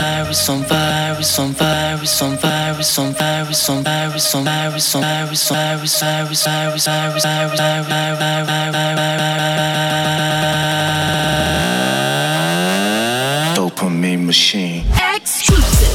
virus, on virus, on virus, on virus, on virus, on virus, on virus, on virus, virus, virus, virus, virus, virus, dopamine machine. Exclusive.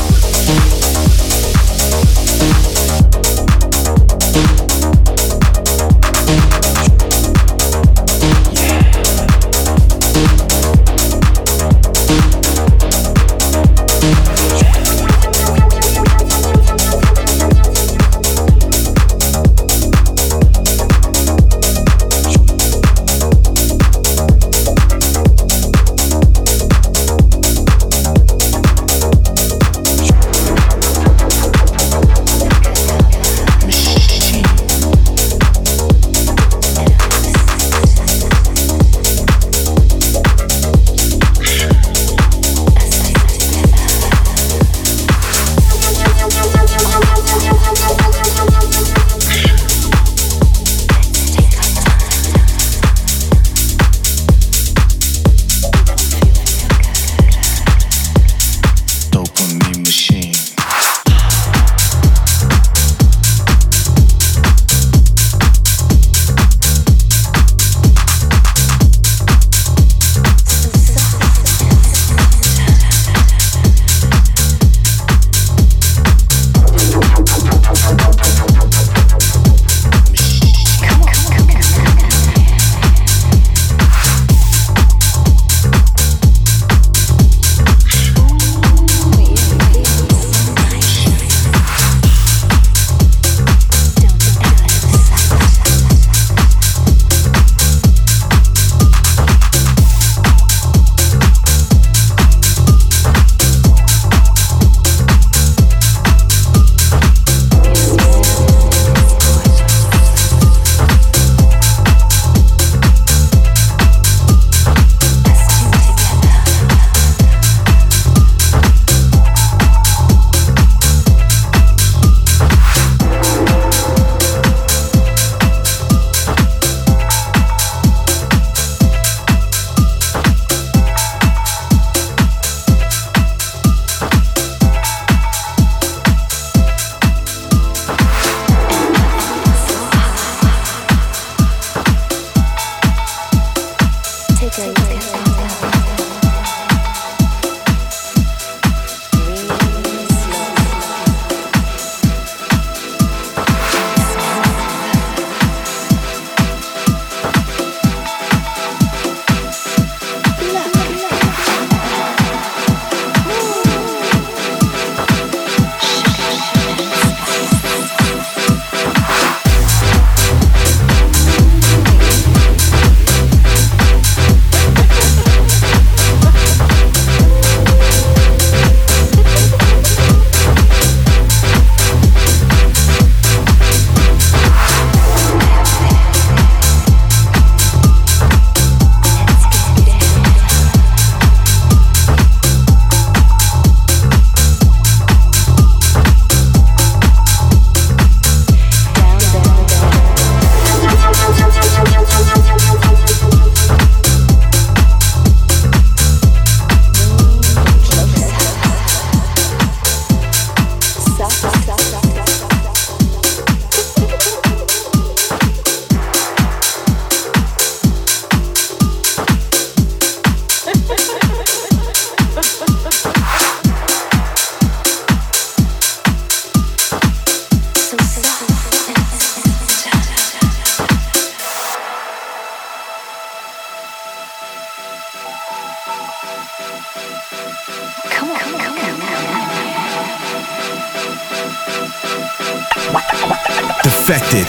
Defected.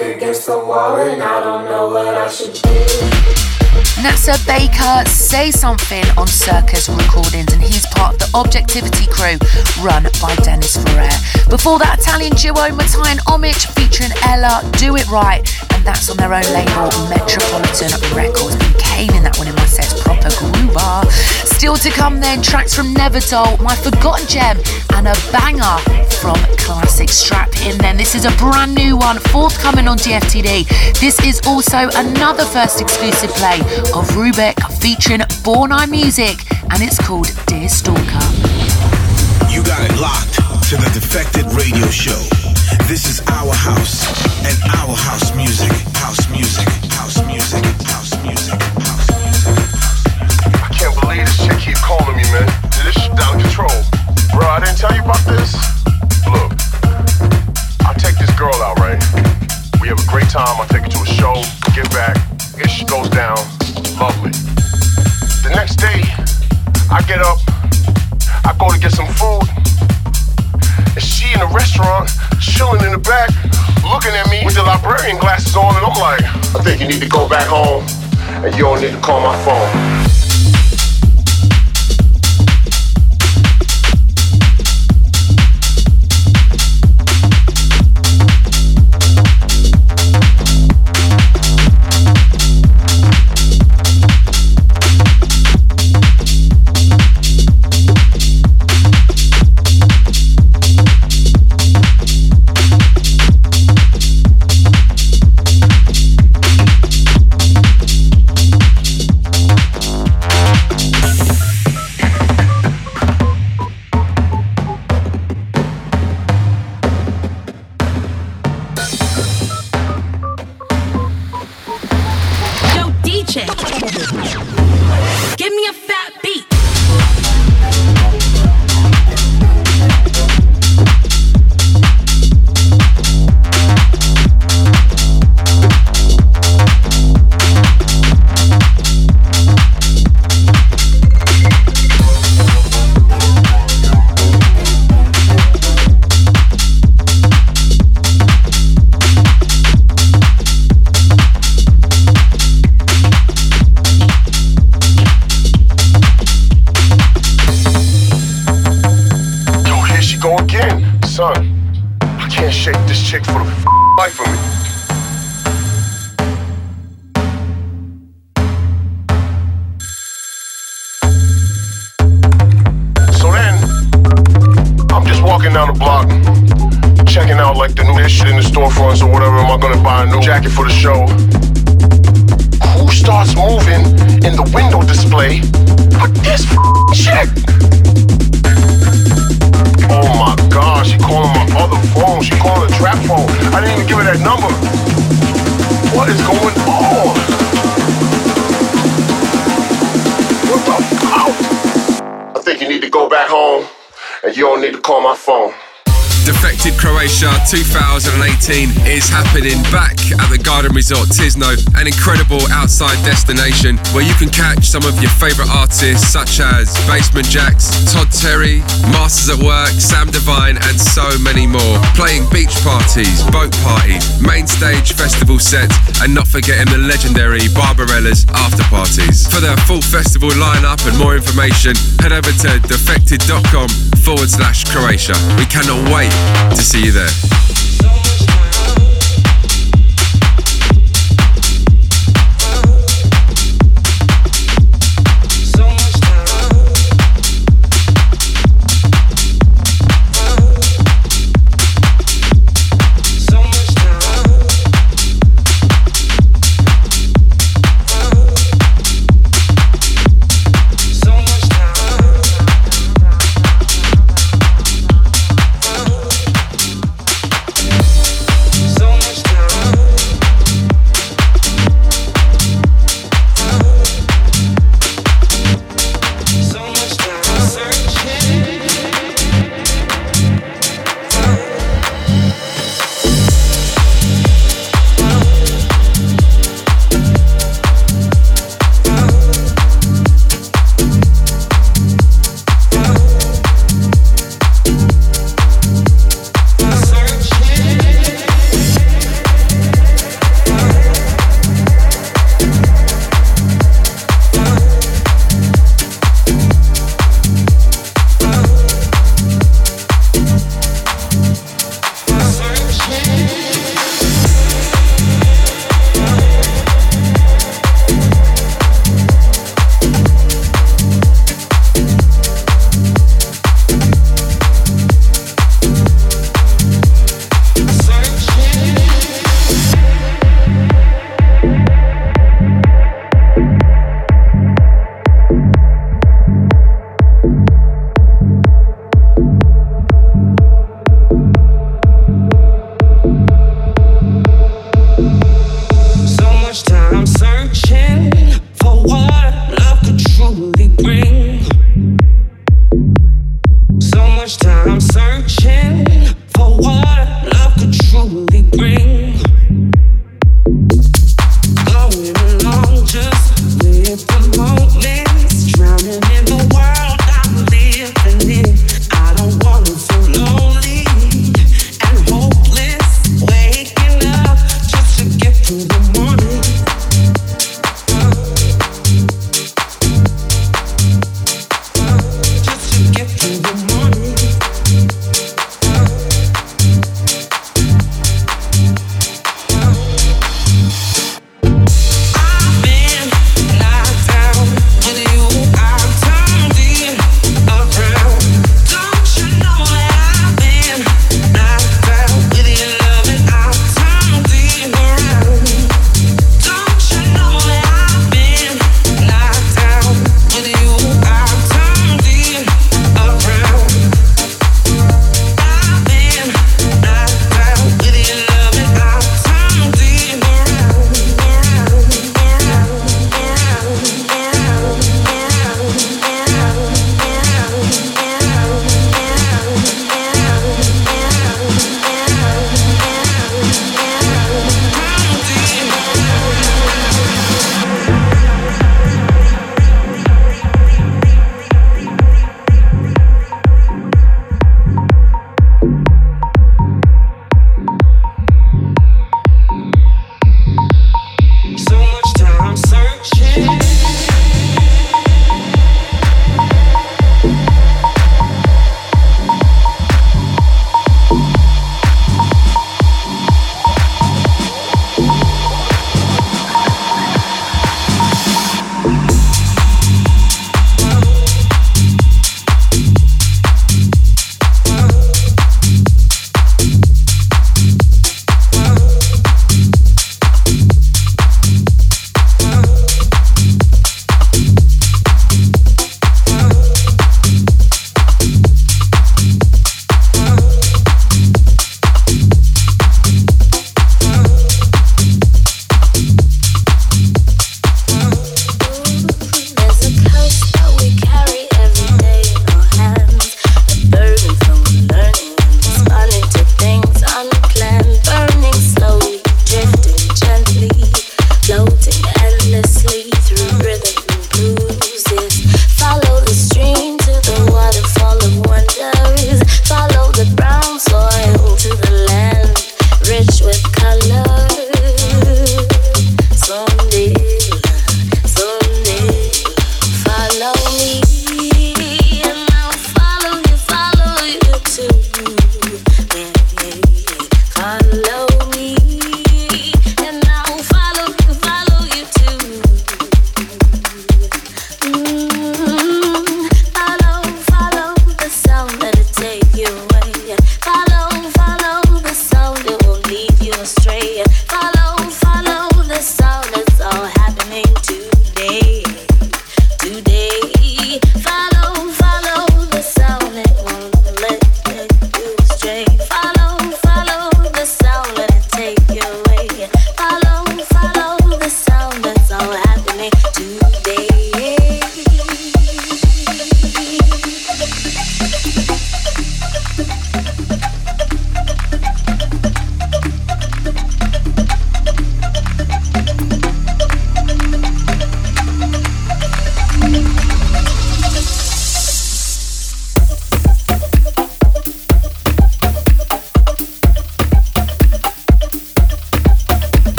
against the wall and I don't know what I should do. Nasser Baker, Say Something on Circus Recordings, and he's part of the Objectivity crew run by Dennis Ferrer. Before that, Italian duo Matai and Homage featuring Ella, Do It Right, and that's on their own label Metropolitan Records. Been caning that one in my sets, proper groover. Still to come then, tracks from Neverdull, My Forgotten Gem, and a banger from Classic. Strap in then, this is a brand new one forthcoming on DFTD. This is also another first exclusive play of Rubik featuring Born Eye Music, and it's called Dear Stalker. You got it locked to the Defected Radio Show. This is our house and our house music. House music, house music, house music, house music. I can't believe this chick keep calling me, man. This shit out of control. Bro, I didn't tell you about this? Look, I take this girl out, right? We have a great time. I take her to a show, get back. It goes down. Lovely. The next day, I get up, I go to get some food, and she in the restaurant, chilling in the back, looking at me with the librarian glasses on, and I'm like, I think you need to go back home, and you don't need to call my phone. Give me a fat beat. Chick for the life of me. So then, I'm just walking down the block, checking out like the new shit in the storefronts or whatever. Am I gonna buy a new jacket for the show? Who starts moving in the window display with this chick? Oh my God, she calling my other phone. She calling a trap phone. I didn't even give her that number. What is going on? What the fuck? I think you need to go back home and you don't need to call my phone. Defected Croatia 2018 is happening back at the Garden Resort Tisno, an incredible outside destination where you can catch some of your favourite artists such as Basement Jaxx, Todd Terry, Masters at Work, Sam Divine and so many more. Playing beach parties, boat parties, main stage festival sets and not forgetting the legendary Barbarella's after parties. For their full festival lineup and more information, head over to defected.com/Croatia. We cannot wait to see you there.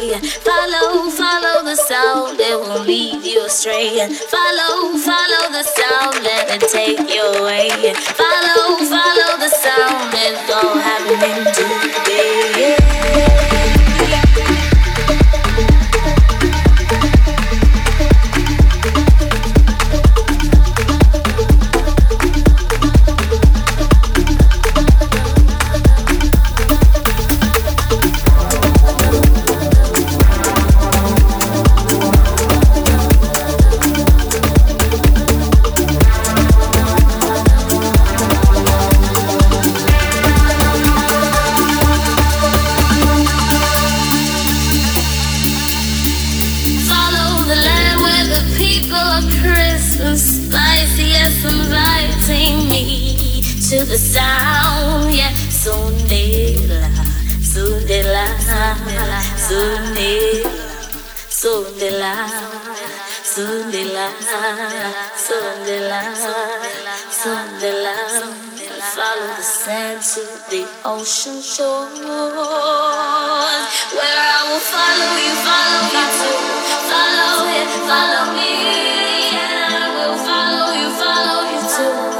way. Follow the sound, it won't lead you astray. Follow the sound, let it take you away. Follow the sound, it's all happening today. To the sound, yeah, Sundela, Sundela, Sundela, Sundela, Sundela, Sundela, Sundela. Follow the sand to the ocean shores, where I will follow you too. Follow it, follow me, and I will follow you too.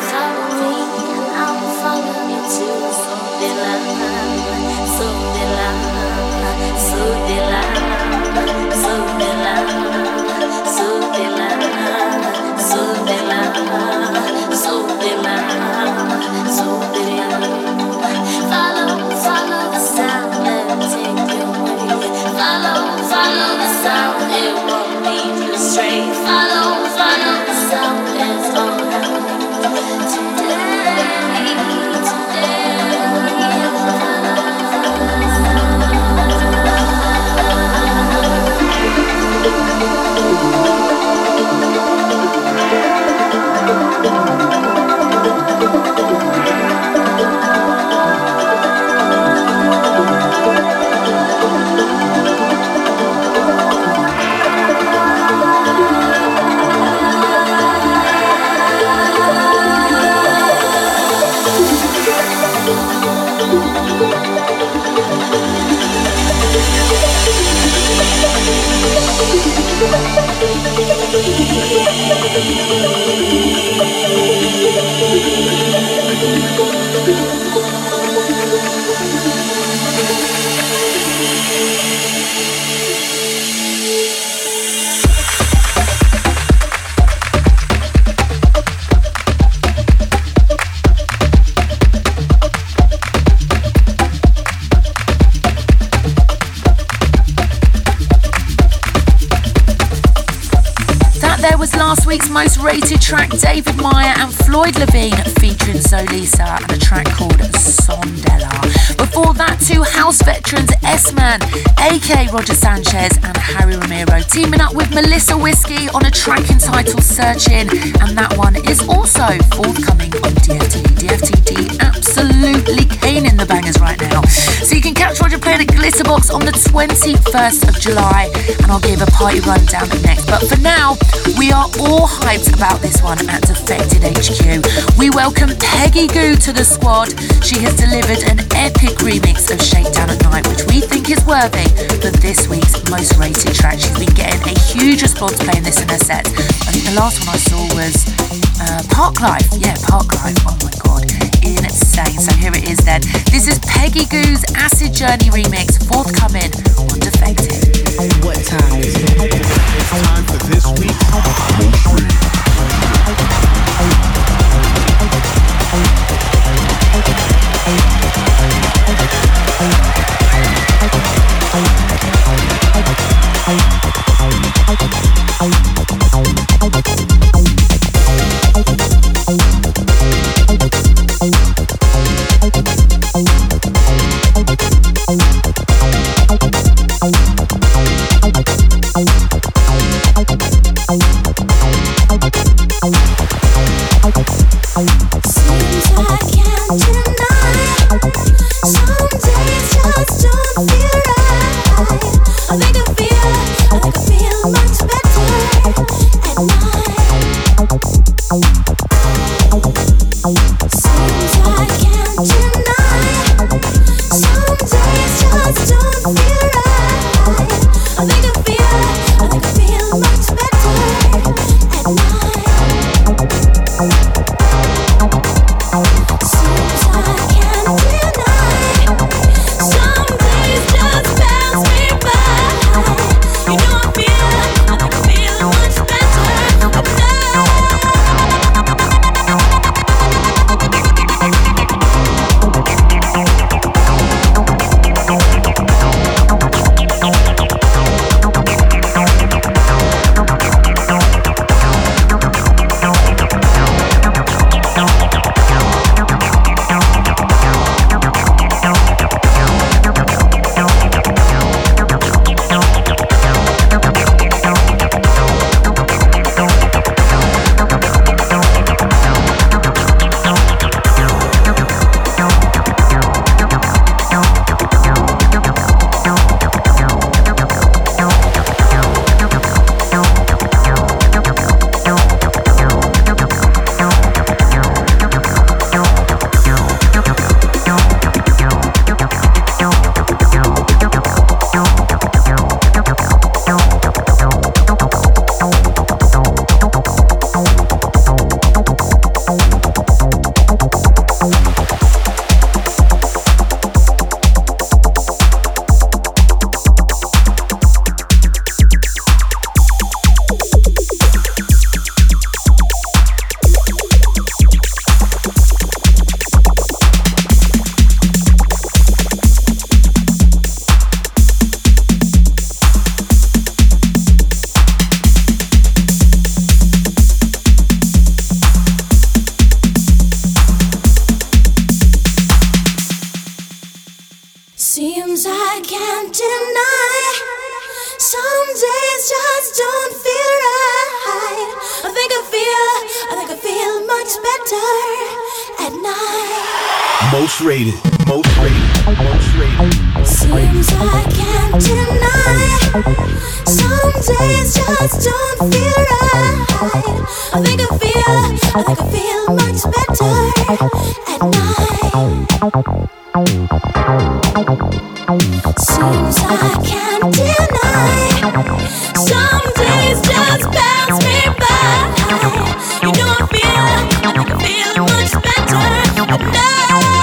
Follow the sound, let it take you away. Follow the sound, it won't lead you astray. Follow the sound, it's all happening today. Last week's most rated track, David Meyer and Floyd Levine featuring Zolisa and a track called Sondela. Before that, two house veterans, S-Man, aka Roger Sanchez and Harry Romero, teaming up with Melissa Whiskey on a track entitled Searching, and that one is also forthcoming on DFTD. DFTD absolutely caning the bangers right now. So you can catch Roger playing at Glitterbox on the 21st of July, and I'll give a party rundown next. But for now, we are all hyped about this one at Defected HQ. We welcome Peggy Gou to the squad. She has delivered an epic remix of Shakedown at Night, which we think is worthy for this week's most rated track. She's been getting a huge response playing this in her set. I think the last one I saw was Park Life. Yeah, Park Life. Oh my god, insane. So here it is then. This is Peggy Gou's Acid Journey remix, forthcoming on Defected. What time is it? It's time for this week's most rated. Some days just don't feel right. days just don't feel right. I think I feel much better at night. Most rated. Seems I can't deny. Some days just don't feel right. I think I feel much better at night. Seems I can't deny. Some days just pass me by. You know I think I feel much better at night.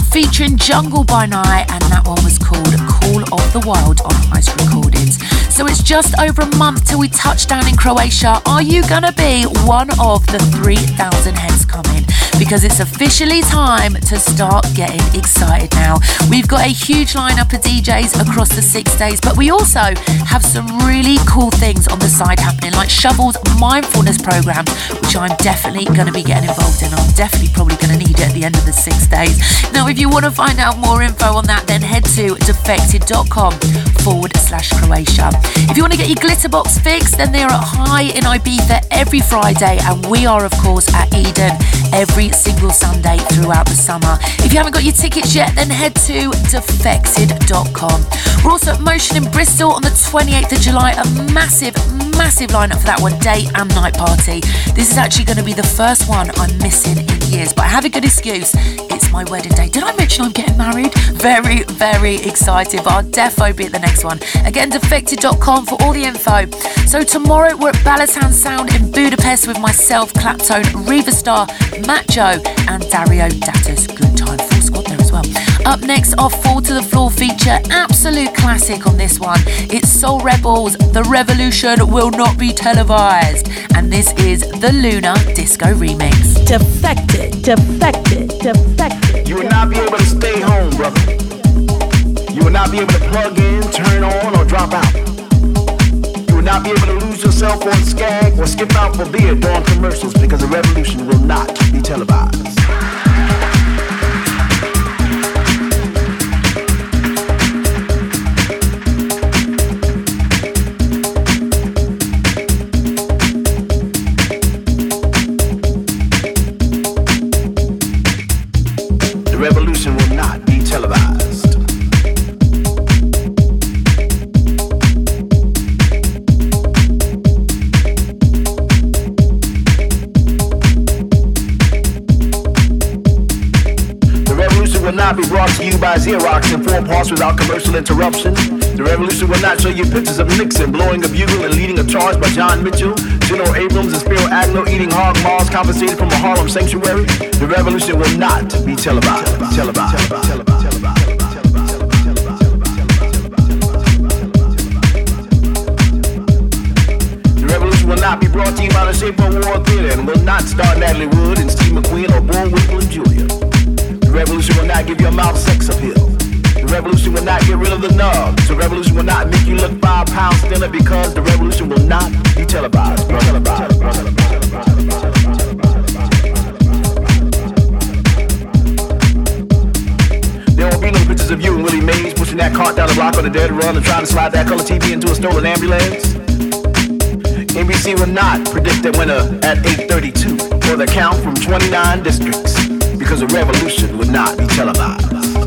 featuring Jungle by Night, and that one was called Call of the Wild on Heist Recordings. So it's just over a month till we touch down in Croatia. Are you gonna be one of the 3,000 heads coming? Because it's officially time to start getting excited now. We've got a huge lineup of DJs across the 6 days, but we also have some really cool things on the side happening, like Shovel's mindfulness program, which I'm definitely going to be getting involved in. I'm definitely probably going to need it at the end of the 6 days. Now, if you want to find out more info on that, then head to defected.com/Croatia. If you want to get your Glitterbox fix, then they're at High in Ibiza every Friday, and we are, of course, at Eden every single Sunday throughout the summer. If you haven't got your tickets yet, then head to defected.com. We're also at Motion in Bristol on the 28th of July, a massive lineup for that one, day and night party. This is actually going to be the first one I'm missing in years, but I have a good excuse. It's my wedding day. Did I mention I'm getting married? Very, very excited, but I'll defo be at the next one. Again, defected.com for all the info. So tomorrow we're at Balaton Sound in Budapest with myself, Claptone, Reva Star, Matt Joe and Dario Datus. Good time, full squad there as well. Up next, our Fall to the Floor feature, absolute classic on this one. It's Soul Rebels, The Revolution Will Not Be Televised. And this is the Luna Disco Remix. Defected. You will not be able to stay home, brother. You will not be able to plug in, turn on, or drop out. You will not be able to lose yourself on Skag or skip out for beer during commercials, because the revolution will not be televised. The revolution will not be televised. The revolution will not be brought to you by Xerox in 4 parts without commercial interruption. The revolution will not show you pictures of Nixon blowing a bugle and leading a charge by John Mitchell, General Abrams and Spiro Agnew eating hog maws confiscated from a Harlem sanctuary. The revolution will not be televised. The revolution will not be brought to you by the Shape of War Theater and will not star Natalie Wood and Steve McQueen or Bull Whipple and Julia. The revolution will not give your mouth sex appeal. The revolution will not get rid of the nubs. The revolution will not make you look 5 pounds thinner, because the revolution will not be televised. There will be no pictures of you and Willie Mays pushing that cart down the block on a dead run and trying to slide that color TV into a stolen ambulance. NBC will not predict the winner at 8:32 for the count from 29 districts, because the revolution will not be televised.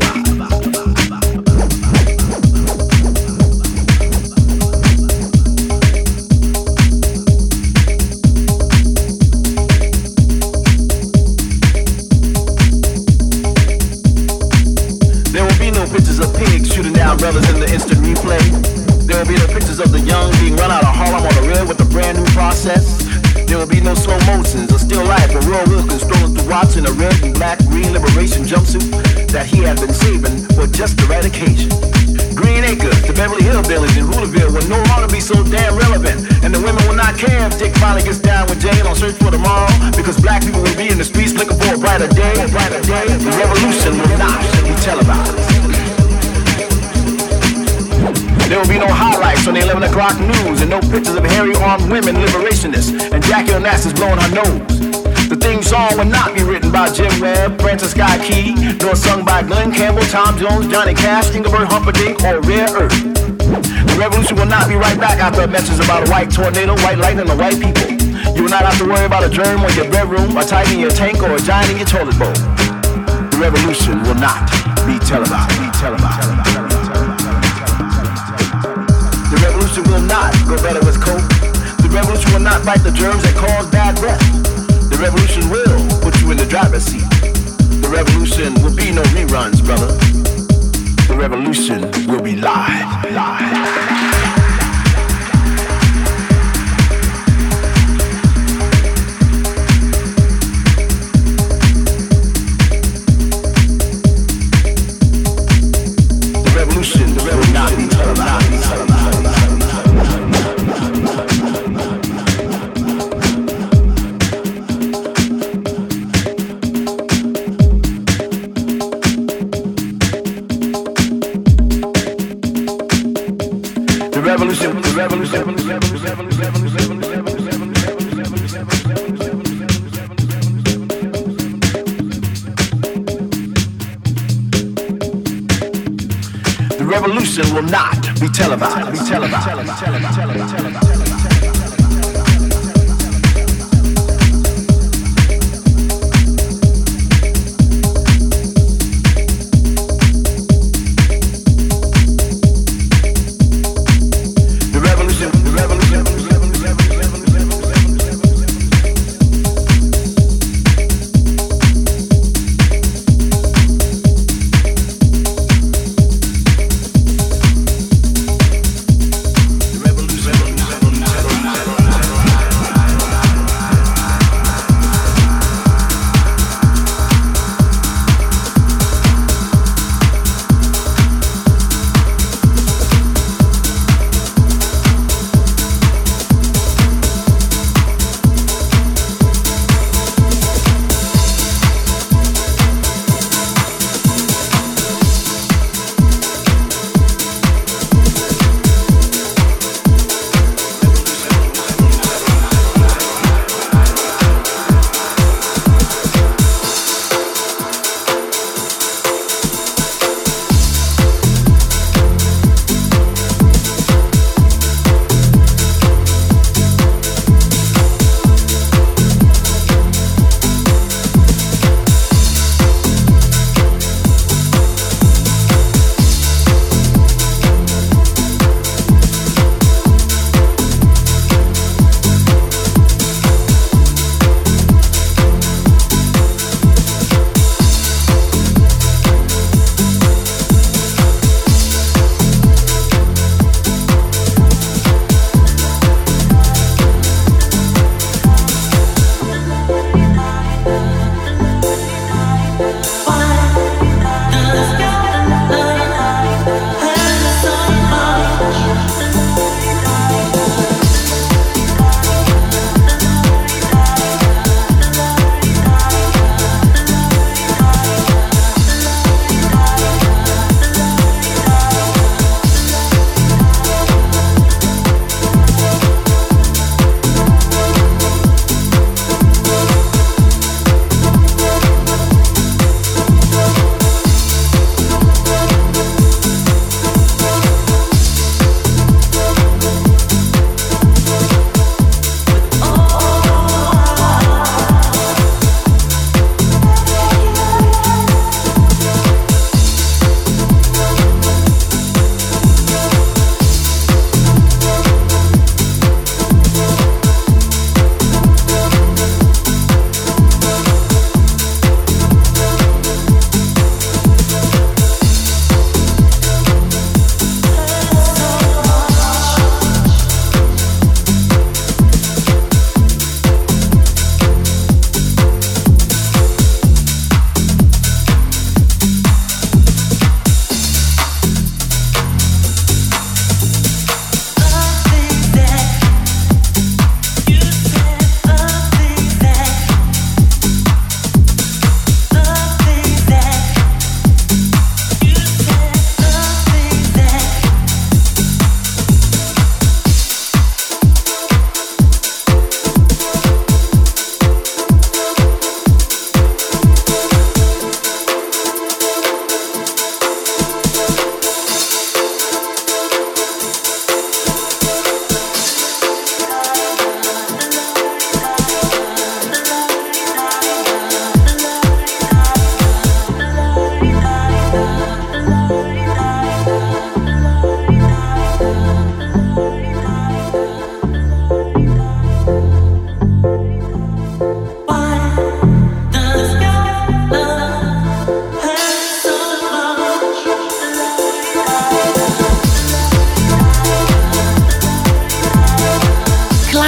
Pictures of pigs shooting down brothers in the instant replay. There will be no pictures of the young being run out of Harlem on the rail with a brand new process. There will be no slow motions or still life of Roy Wilkins strolling through Watts in a red and black green liberation jumpsuit that he had been saving for just the right occasion. Green Acres, the Beverly Hillbillies in Hooterville will no longer be so damn relevant, and the women will not care if Dick finally gets down with Jane on Search for Tomorrow, because black people will be in the streets looking for a brighter day. The revolution will not be televised. There will be no highlights on the 11 o'clock news and no pictures of hairy armed women liberationists and Jackie Onassis blowing her nose. The theme song will not be written by Jim Webb, Francis Scott Key, nor sung by Glenn Campbell, Tom Jones, Johnny Cash, Engelbert Humperdinck, or Rare Earth. The revolution will not be right back after a message about a white tornado, white lightning, and white people. You will not have to worry about a germ on your bedroom, a tight in your tank, or a giant in your toilet bowl. The revolution will not be televised. The revolution will not go better with coke. The revolution will not fight the germs that cause bad breath. The revolution will put you in the driver's seat. The revolution will be no reruns, brother. The revolution will be live. The revolution will not be televised.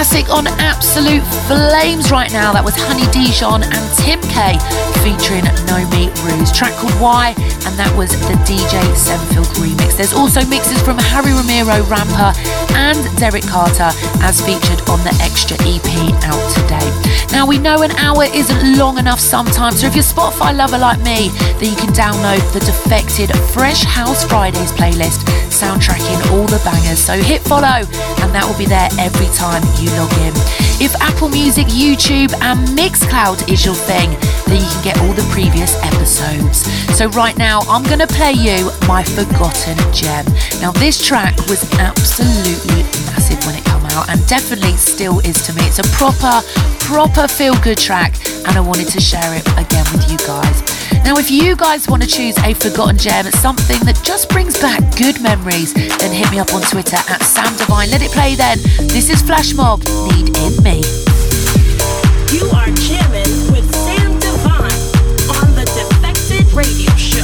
classic on Absolute Flames right now. That was Honey Dijon and Tim K featuring Nomi Ruse. Track called Why, and that was the DJ Senfield remix. There's also mixes from Harry Ramiro, Ramper, and Derek Carter as featured on the Extra EP out today. Now we know an hour isn't long enough sometimes, so if you're a Spotify lover like me, then you can download the Defected Fresh House Fridays playlist, soundtracking all the bangers. So hit follow, and that will be there every time you log in. If Apple Music, YouTube, and Mixcloud is your thing, then you can get all the previous episodes. So right now, I'm going to play you my forgotten gem. Now this track was absolutely massive when it came out, and definitely still is to me. It's a proper feel-good track, and I wanted to share it again with you guys. Now if you guys want to choose a forgotten gem, something that just brings back good memories, then hit me up on Twitter at Sam Divine. Let it play then. This is Flash Mob, Need in Me. You are jamming with Sam Divine on the Defected Radio Show.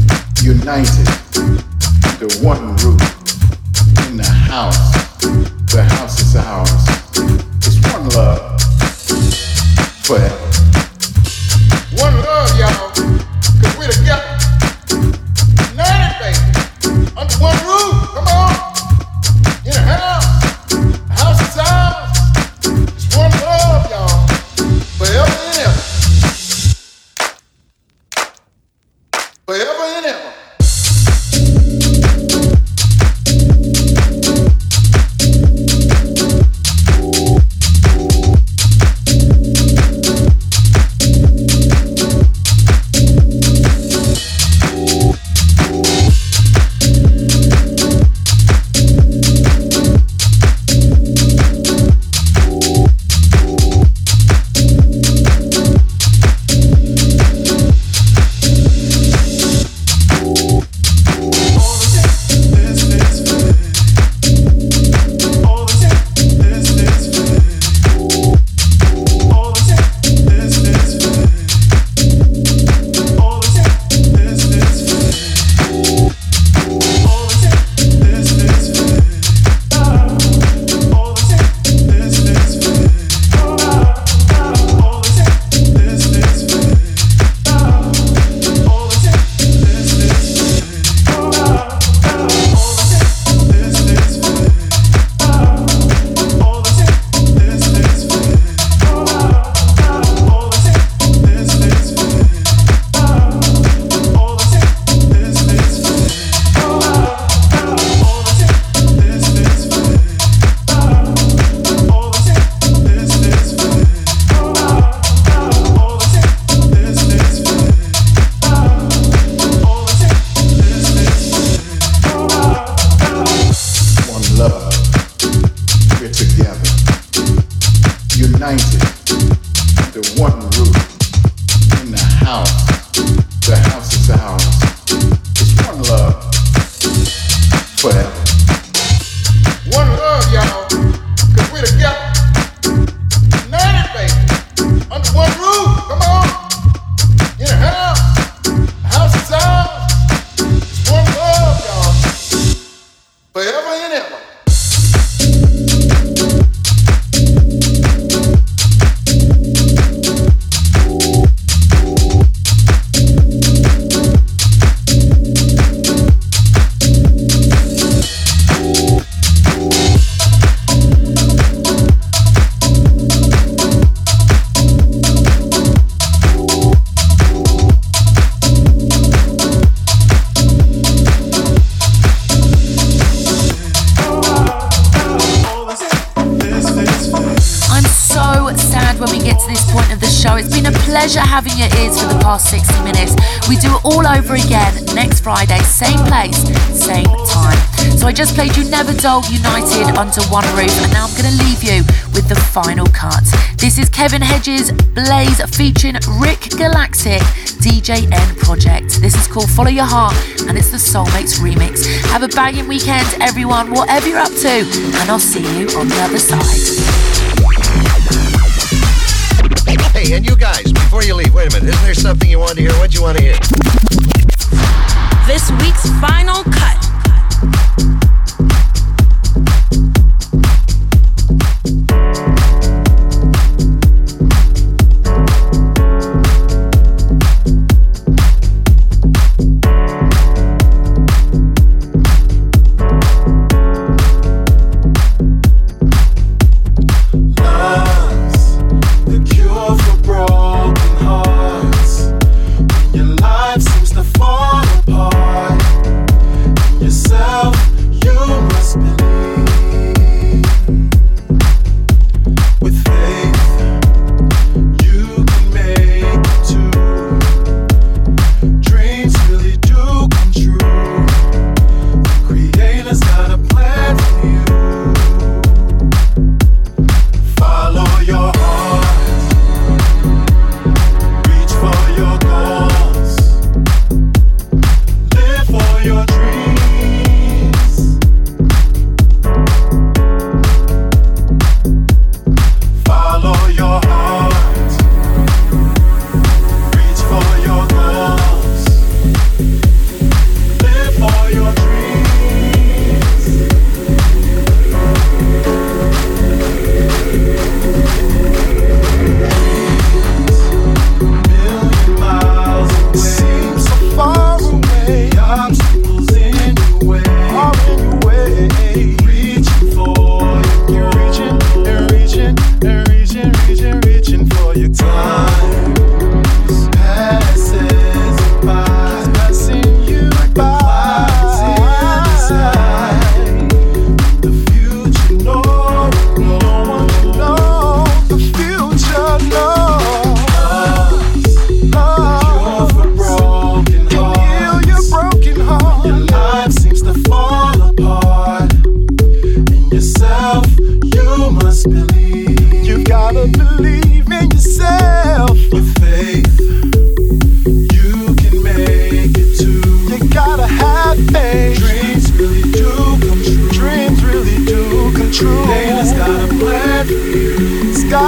united under one roof in the house The house is ours. It's one love forever. One love, y'all. Cause we're together. United, baby. Under one roof. Come on. In a house. The house is ours. It's one love, y'all. Forever and ever. Forever and ever. Having your ears for the past 60 minutes. We do it all over again next Friday, same place, same time. So I just played You Never Dull United under one roof, and now I'm going to leave you with the final cut. This is Kevin Hedges, Blaze featuring Rick Galactic, DJ N Project. This is called Follow Your Heart, and it's the Soulmates remix. Have a banging weekend, everyone, whatever you're up to, and I'll see you on the other side. Hey, and you guys, before you leave, wait a minute. Isn't there something you wanted to hear? What'd you want to hear? This week's final cut. Fall apart.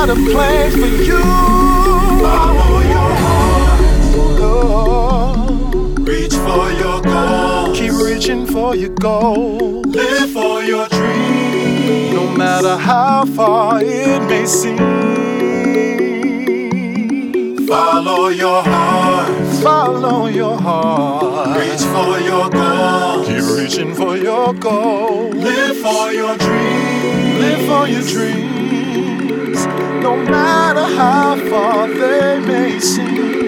got a plan for you. Follow your heart. Oh. Reach for your goals. Keep reaching for your goals. Live for your dreams. No matter how far it may seem. Follow your heart. Follow your heart. Reach for your goals. Keep reaching for your goals. Live for your dreams. Live for your dreams. No matter how far they may seem.